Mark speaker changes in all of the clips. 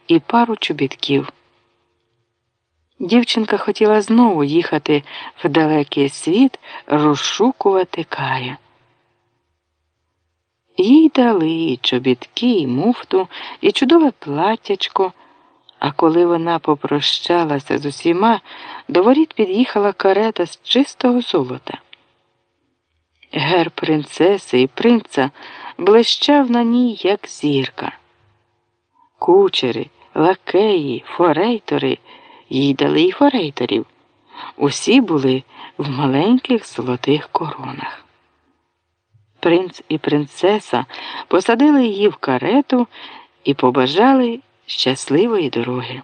Speaker 1: і пару чобітків. Дівчинка хотіла знову їхати в далекий світ, розшукувати Кая. Їй дали і чобітки, і муфту, і чудове платтячко, а коли вона попрощалася з усіма, до воріт під'їхала карета з чистого золота. Герб принцеси і принца блищав на ній, як зірка. Кучери, лакеї, форейтори, їй дали й форейторів. Усі були в маленьких золотих коронах. Принц і принцеса посадили її в карету і побажали щасливої дороги.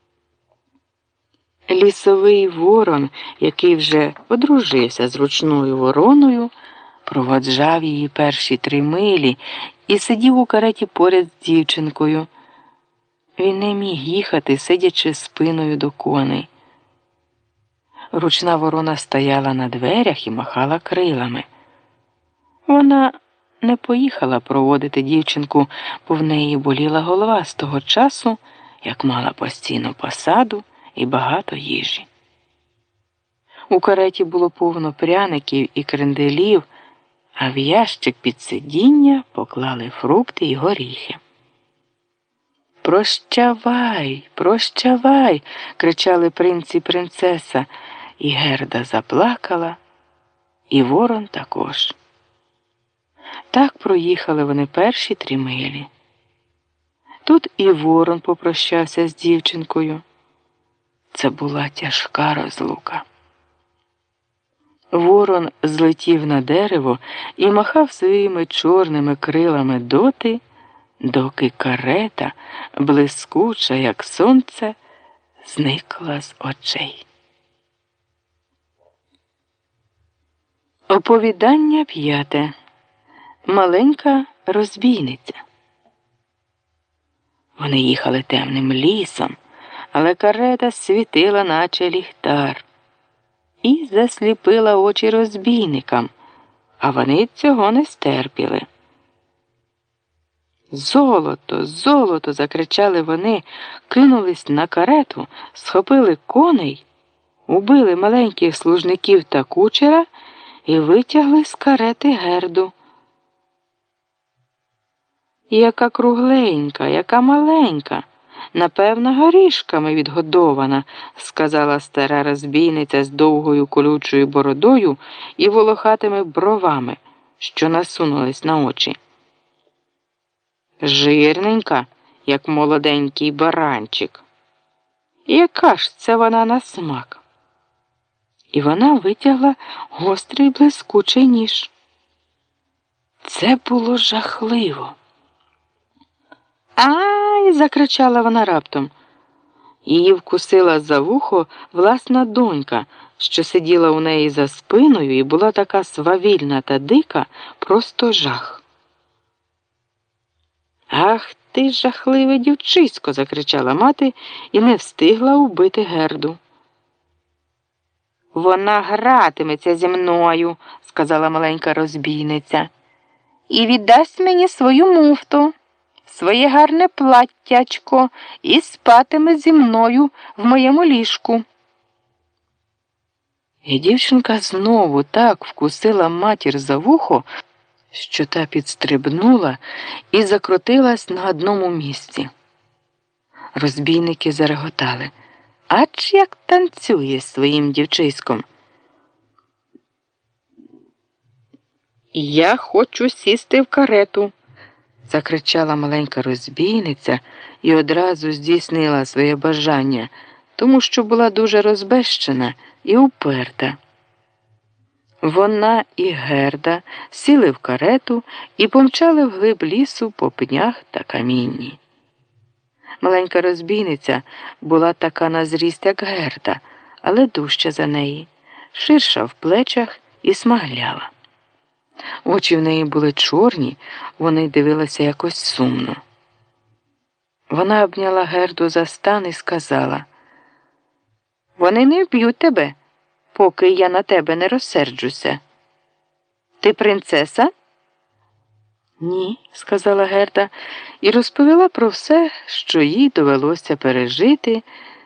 Speaker 1: Лісовий ворон, який вже одружився з ручною вороною, проводжав її перші 3 милі і сидів у кареті поряд з дівчинкою. Він не міг їхати, сидячи спиною до коней. Ручна ворона стояла на дверях і махала крилами. Вона не поїхала проводити дівчинку, бо в неї боліла голова з того часу, як мала постійну посаду і багато їжі. У кареті було повно пряників і кренделів, а в ящик під сидіння поклали фрукти і горіхи. «Прощавай, прощавай!» – кричали принц і принцеса, і Герда заплакала, і ворон також. Так проїхали вони перші 3 милі. Тут і ворон попрощався з дівчинкою. Це була тяжка розлука. Ворон злетів на дерево і махав своїми чорними крилами доти, доки карета, блискуча, як сонце, зникла з очей. Оповідання 5. Маленька розбійниця. Вони їхали темним лісом, але карета світила, наче ліхтар, і засліпила очі розбійникам, а вони цього не стерпіли. «Золото! Золото!» – закричали вони, кинулись на карету, схопили коней, убили маленьких служників та кучера і витягли з карети Герду. «Яка кругленька, яка маленька, напевно, горішками відгодована», – сказала стара розбійниця з довгою колючою бородою і волохатими бровами, що насунулись на очі. «Жирненька, як молоденький баранчик. Яка ж це вона на смак?» І вона витягла гострий блискучий ніж. Це було жахливо. «Ай!» – закричала вона раптом. Її вкусила за вухо власна донька, що сиділа у неї за спиною і була така свавільна та дика, просто жах. «Ах ти, жахливе дівчисько!» – закричала мати і не встигла убити Герду. «Вона гратиметься зі мною», – сказала маленька розбійниця, «і віддасть мені свою муфту, своє гарне платтячко і спатиме зі мною в моєму ліжку». І дівчинка знову так вкусила матір за вухо, що та підстрибнула і закрутилась на одному місці. Розбійники зареготали. «Ач як танцює своїм дівчиськом!» «Я хочу сісти в карету!» – закричала маленька розбійниця і одразу здійснила своє бажання, тому що була дуже розбещена і уперта. Вона і Герда сіли в карету і помчали вглиб лісу по пнях та камінні. Маленька розбійниця була така на зріст, як Герда, але дужча за неї, ширша в плечах і смаглява. Очі в неї були чорні, вони дивилися якось сумно. Вона обняла Герду за стан і сказала: «Вони не вб'ють тебе, поки я на тебе не розсерджуся. Ти принцеса?» Ні, сказала Герда і розповіла про все, що їй довелося пережити